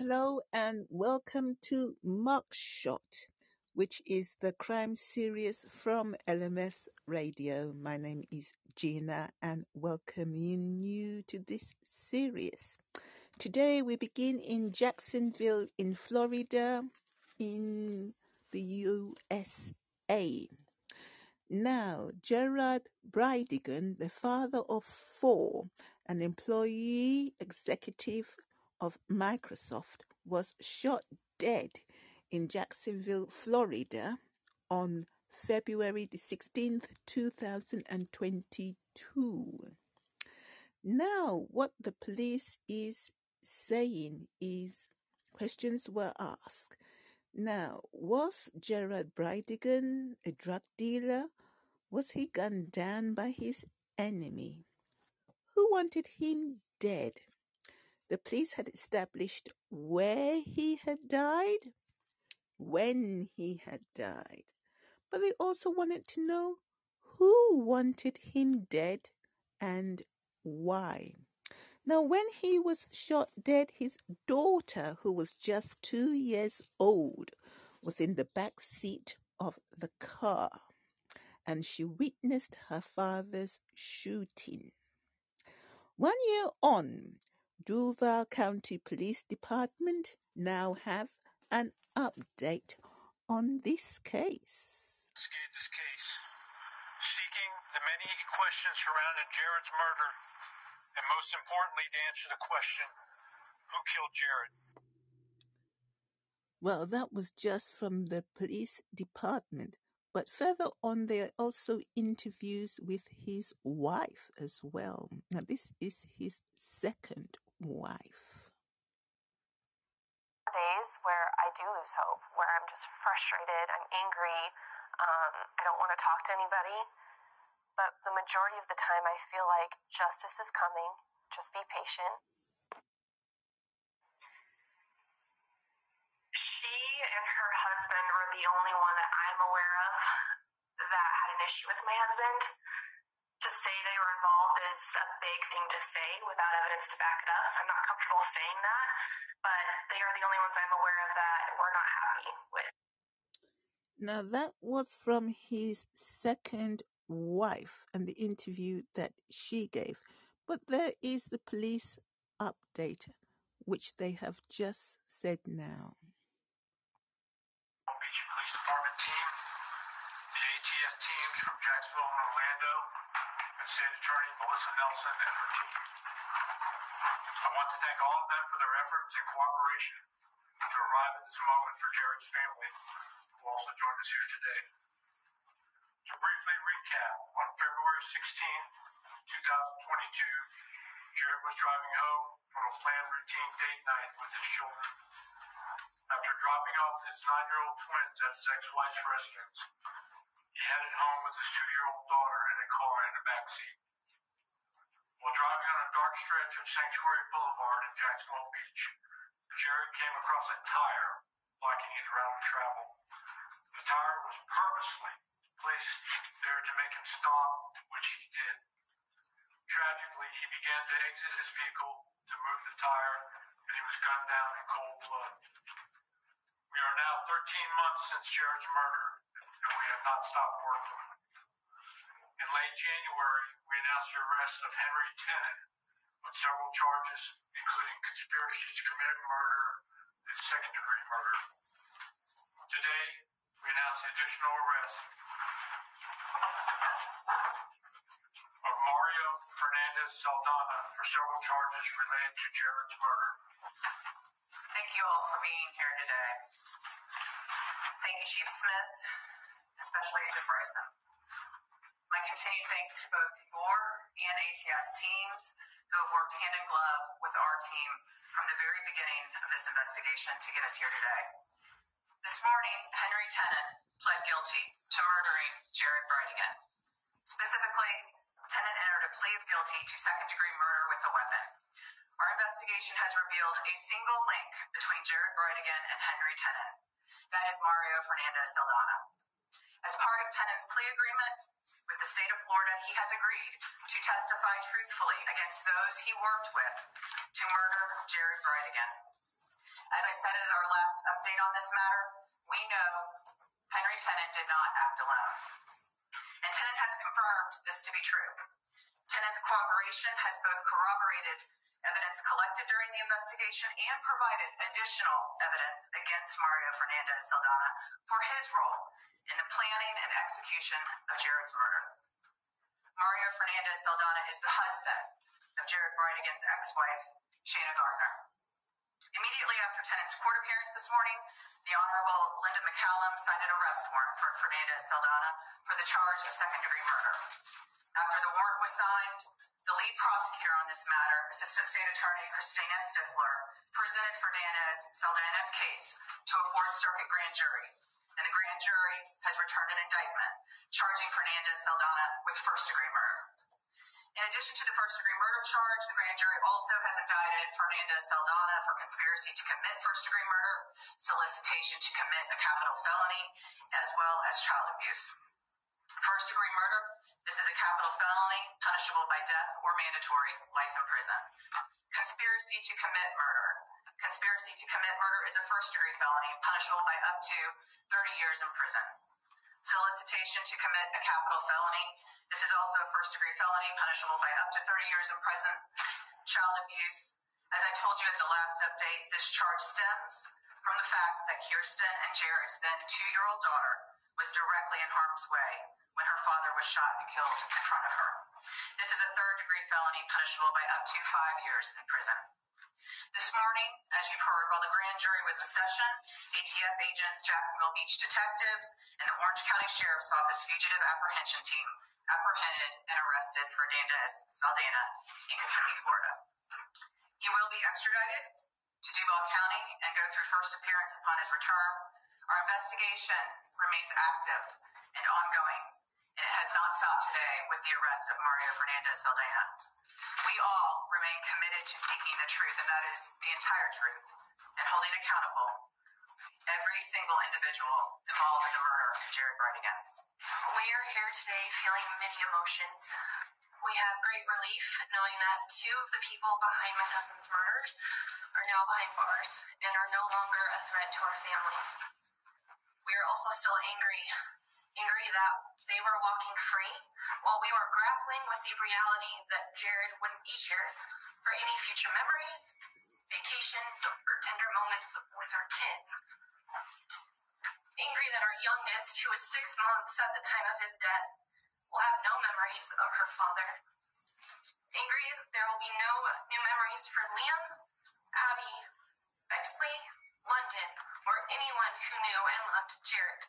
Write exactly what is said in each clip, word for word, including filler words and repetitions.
hello, and welcome to Mugshot, which is the crime series from L M S Radio. My name is Gina, and welcoming you to this series. Today, we begin in Jacksonville, in Florida, in the U S A. Now, Gerard Bridegan, the father of four, an employee executive of Microsoft, was shot dead in Jacksonville, Florida on February the sixteenth, two thousand twenty-two. Now, what the police is saying is questions were asked. Now, was Gerard Bridegan a drug dealer? Was he gunned down by his enemy? Who wanted him dead? The police had established where he had died, when he had died, but they also wanted to know who wanted him dead and why. Now, when he was shot dead, his daughter, who was just two years old, was in the back seat of the car, and she witnessed her father's shooting. One year on, Duval County Police Department now have an update on this case. Investigate this case, seeking the many questions surrounding Gerard's murder, and most importantly, to answer the question, who killed Gerard? Well, that was just from the police department. But further on, there are also interviews with his wife as well. Now, this is his second wife. Days where I do lose hope, where I'm just frustrated, I'm angry, um, I don't want to talk to anybody. But the majority of the time, I feel like justice is coming. Just be patient. She and her husband were the only one that I'm aware of that had an issue with my husband. To say they were involved is a big thing to say without evidence to back it up, so I'm not comfortable saying that. But they are the only ones I'm aware of that we're not happy with. Now, that was from his second wife and the interview that she gave. But there is the police update, which they have just said now. Long Beach Police Department team, the A T F teams from Jacksonville and Orlando, and State Attorney Melissa Nelson and her team. I want to thank all of them for their efforts and cooperation to arrive at this moment for Gerard's family, who also joined us here today. To briefly recap, on February sixteenth, twenty twenty-two, Gerard was driving home from a planned routine date night with his children. After dropping off his nine-year-old twins at his ex-wife's residence, he headed home with his two-year-old daughter in a car in the backseat. While driving on a dark stretch of Sanctuary Boulevard in Jacksonville Beach, Gerard came across a tire blocking his route of travel. The tire was purposely placed there to make him stop, which he did. Tragically, he began to exit his vehicle to move the tire, and he was gunned down in cold blood. We are now thirteen months since Gerard's murder, and we have not stopped working. In late January, we announced the arrest of Henry Tennant on several charges, including conspiracy to commit murder and second-degree murder. Today, we announced the additional arrest of Mario Fernandez Saldana for several charges related to Gerard's murder. Thank you all for being here today. Thank you, Chief Smith, especially Agent Bryson. My continued thanks to both the B O R and A T S teams who have worked hand in glove with our team from the very beginning of this investigation to get us here today. This morning, Henry Tennant pled guilty to murdering Gerard Bridegan. Specifically, Tennant entered a plea of guilty to second-degree murder with a weapon. Our investigation has revealed a single link between Gerard Bridegan and Henry Tennant. That is Mario Fernandez Saldana. As part of Tennant's plea agreement with the state of Florida, he has agreed to testify truthfully against those he worked with to murder Gerard Bridegan. As I said at our last update on this matter, we know Henry Tenen did not act alone. And Tenen has confirmed this to be true. Tenen's cooperation has both corroborated evidence collected during the investigation and provided additional evidence against Mario Fernandez Saldana for his role in the planning and execution of Jared's murder. Mario Fernandez Saldana is the husband of Jared Bridegan's ex-wife, Shayna Gardner. Immediately after Tenen's court appearance this morning, the Honorable Linda McCallum signed an arrest warrant for Fernandez Saldana for the charge of second-degree murder. After the warrant was signed, the lead prosecutor on this matter, Assistant State Attorney Christina Stifler, presented Fernandez Saldana's case to a Fourth Circuit grand jury, and the grand jury has returned an indictment charging Fernandez Saldana with first-degree murder. In addition to the first-degree murder charge, the grand jury also has indicted Fernandez Saldana for conspiracy to commit first-degree murder, solicitation to commit a capital felony, as well as child abuse. First-degree murder, this is a capital felony punishable by death or mandatory life in prison. Conspiracy to commit murder. Conspiracy to commit murder is a first-degree felony punishable by up to thirty years in prison. Solicitation to commit a capital felony. This is also a first-degree felony punishable by up to thirty years in prison. Child abuse. As I told you at the last update, this charge stems from the fact that Kirsten and Jared's then two-year-old daughter was directly in harm's way when her father was shot and killed in front of her. This is a third-degree felony punishable by up to five years in prison. This morning, as you've heard, while the grand jury was in session, A T F agents, Jacksonville Beach detectives, and the Orange County Sheriff's Office fugitive apprehension team apprehended and arrested Fernandez Saldana in Kissimmee, Florida. He will be extradited to Duval County and go through first appearance upon his return. Our investigation remains active and ongoing, and it has not stopped today with the arrest of Mario Fernandez Saldana. We all remain committed to seeking the truth, and that is the entire truth, and holding accountable every single individual involved in the murder of Jared Bridegan. We are here today feeling many emotions. We have great relief knowing that two of the people behind my husband's murders are now behind bars and are no longer a threat to our family. We are also still angry, angry that they were walking free while we were grappling with the reality that Jared wouldn't be here for any future memories, vacations, or tender moments with our kids. Angry that our youngest, who was six months at the time of his death, will have no memories of her father. Angry there will be no new memories for Liam, Abby, Bexley, London, or anyone who knew and loved Jared.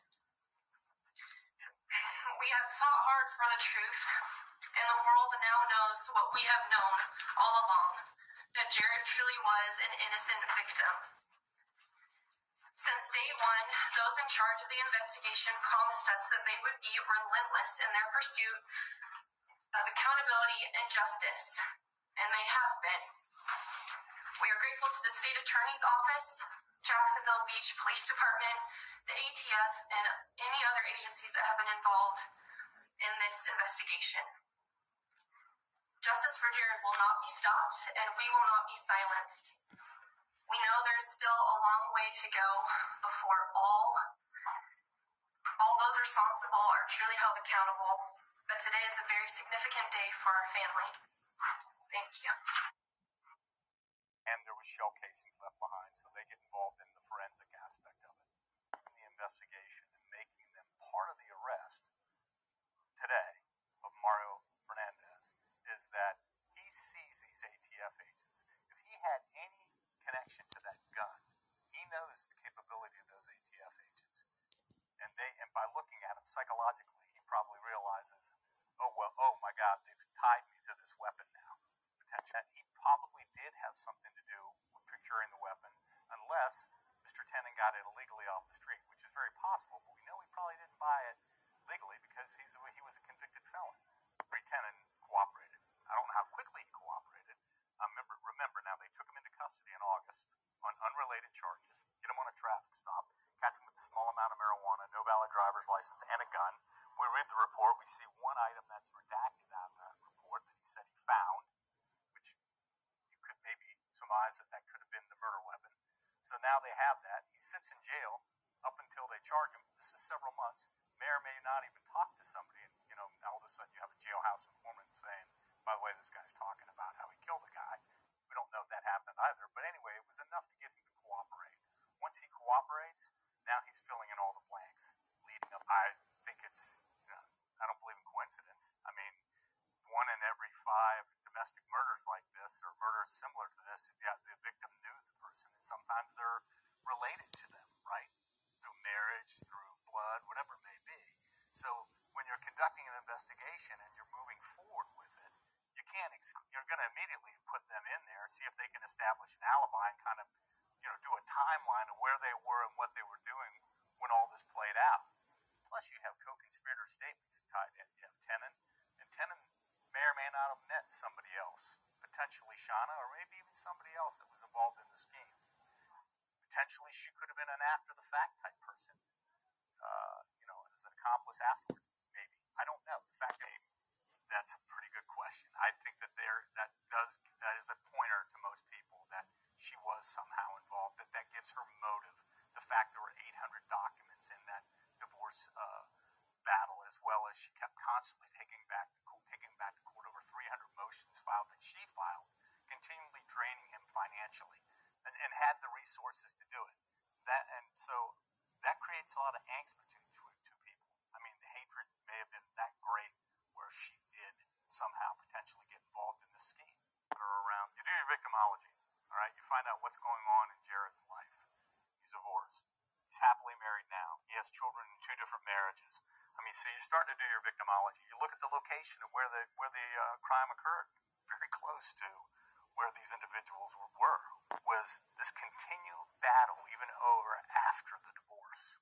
We have fought hard for the truth, and the world now knows what we have known all along, that Jared truly was an innocent victim. Since day one, those in charge of the investigation promised us that they would be relentless in their pursuit of accountability and justice, and they have been. We are grateful to the State Attorney's Office, Jacksonville Beach Police Department, the A T F, and any other agencies that have been involved in this investigation. Justice for Jared will not be stopped, and we will not be silenced. We know there's still a long way to go before all, all those responsible are truly held accountable, but today is a very significant day for our family. Thank you. And there was shell casings left behind, so they get involved in the forensic aspect of it, in the investigation, and making them part of the arrest today of Mario Fernandez is that he sees these A T F agents. If he had any connection to that gun, he knows the capability of those A T F agents, and they and by looking at him psychologically, he probably realizes, oh well, oh my God, they've tied me to this weapon now. That he probably did have something to do with procuring the weapon, unless Mister Tenen got it illegally off the street, which is very possible, but we know he probably didn't buy it legally because he's a, he was a convicted felon. Mister Tenen cooperated. I don't know how quickly he cooperated. I remember, remember now, they took him into custody in August on unrelated charges, get him on a traffic stop, catch him with a small amount of marijuana, no valid driver's license, and a gun. We read the report. We see one item that's redacted out of that report that he said he found, which you could maybe surmise that that could have been the murder weapon. So now they have that. He sits in jail up until they charge him. This is several months. May or may not even talk to somebody. And, you know, all of a sudden you have a jailhouse informant saying, by the way, this guy's talking about how he killed a guy. We don't know if that happened either. But anyway, it was enough to get him to cooperate. Once he cooperates, now he's filling in all the blanks leading up. I think it's, you know, I don't believe in coincidence. I mean, one in every five domestic murders like this, or murders similar to this, if the victim knew the person, and sometimes they're related to them, right? Through marriage, through blood, whatever it may be. So when you're conducting an investigation and you're moving forward with it, you can't, exclude, you're going to immediately put them in there, see if they can establish an alibi and kind of, you know, do a timeline of where they were and what they were doing when all this played out. Plus you have co-conspirator statements tied in. You have Tenon, and Tenon may or may not have met somebody else, potentially Shauna, or maybe even somebody else that was involved in the scheme. Potentially she could have been an after-the-fact type person, uh, you know, as an accomplice afterwards, maybe. I don't know. The fact that that's a pretty good question. I think that there that does that is a pointer to most people that she was somehow involved, that that gives her motive. The fact there were eight hundred documents in that divorce uh, battle, as well as she kept constantly taking back taking back to court over three hundred motions filed that she filed, continually draining him financially, and, and had the resources to do it. That and so that creates a lot of angst between two, two people. I mean, the hatred may have been that great where she did somehow potentially get involved in this scheme. Or around, you do your victimology, all right? You find out what's going on in Jared's life. He's divorced. He's happily married now. He has children in two different marriages. I mean, so you start to do your victimology. You look at the location of where the where the uh, crime occurred, very close to where these individuals were, were, was this continued battle even over after the divorce.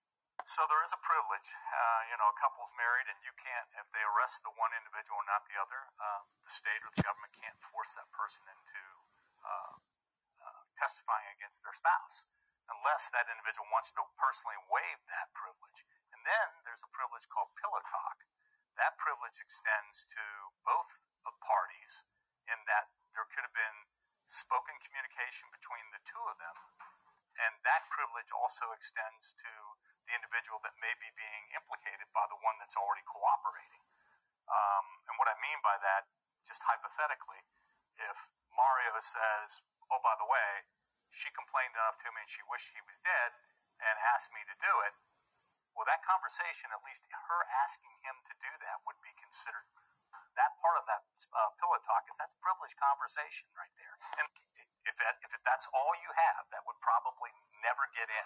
So there is a privilege. Uh, you know, a couple's married, and you can't, if they arrest the one individual and not the other, um, the state or the government can't force that person into uh, uh, testifying against their spouse, unless that individual wants to personally waive that privilege. And then there's a privilege called pillow talk. That privilege extends to both of parties in that there could have been spoken communication between the two of them, and that privilege also extends to the individual that may be being implicated by the one that's already cooperating. Um, and what I mean by that, just hypothetically, if Mario says, oh, by the way, she complained enough to me and she wished he was dead and asked me to do it, well, that conversation, at least her asking him to do that, would be considered, that part of that uh, pillow talk is that's privileged conversation right there. And if that if that's all you have, that would probably never get in.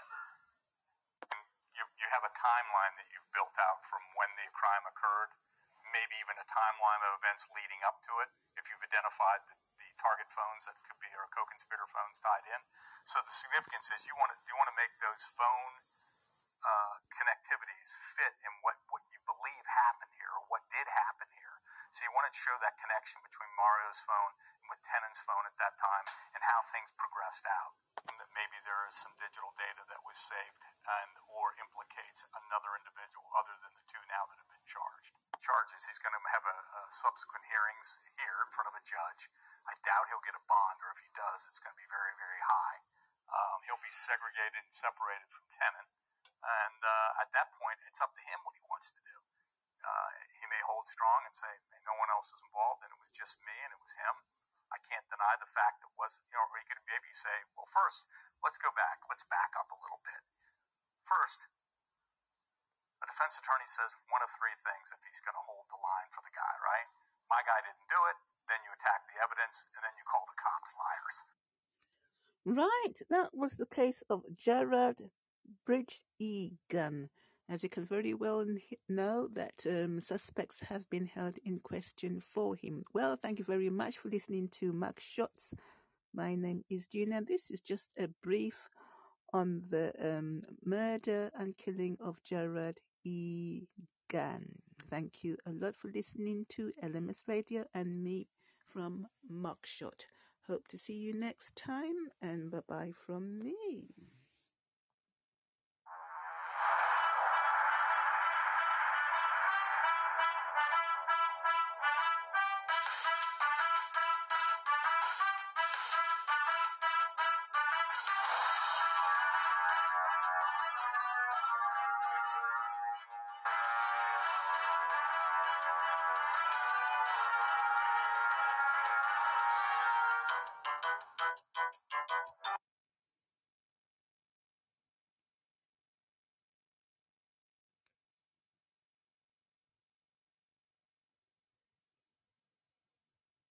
And you, you have a timeline that you've built out from when the crime occurred, maybe even a timeline of events leading up to it, if you've identified the, the target phones that could be, or co-conspirator phones tied in. So the significance is you want to, you want to make those phone uh, connectivities fit in what, what you believe happened here, or what did happen here. So you want to show that connection between Mario's phone and with Tenon's phone at that time, and how things progressed out. And that maybe there is some digital data that was saved and or implicates another individual other than the two now that have been charged. Charges, he's going to have a, a subsequent hearings here in front of a judge. I doubt he'll get a bond, or if he does, it's going to be very, very high. Um, he'll be segregated and separated from Tenon. And uh, at that point, it's up to him what he wants to do. Uh, he may hold strong and say, no one else was involved, and it was just me, and it was him. I can't deny the fact that it wasn't, you know, or he could maybe say, well, first, let's go back. Let's back up a little bit. First, a defense attorney says one of three things if he's going to hold the line for the guy, right? My guy didn't do it, then you attack the evidence, and then you call the cops liars. Right, that was the case of Gerard Bridge Egan. As you can very well know, that um, suspects have been held in question for him. Well, thank you very much for listening to Mug Shots. My name is Gina. This is just a brief on the um, murder and killing of Gerard Egan. Thank you a lot for listening to L M S Radio and me from Mug Shot. Hope to see you next time, and bye-bye from me.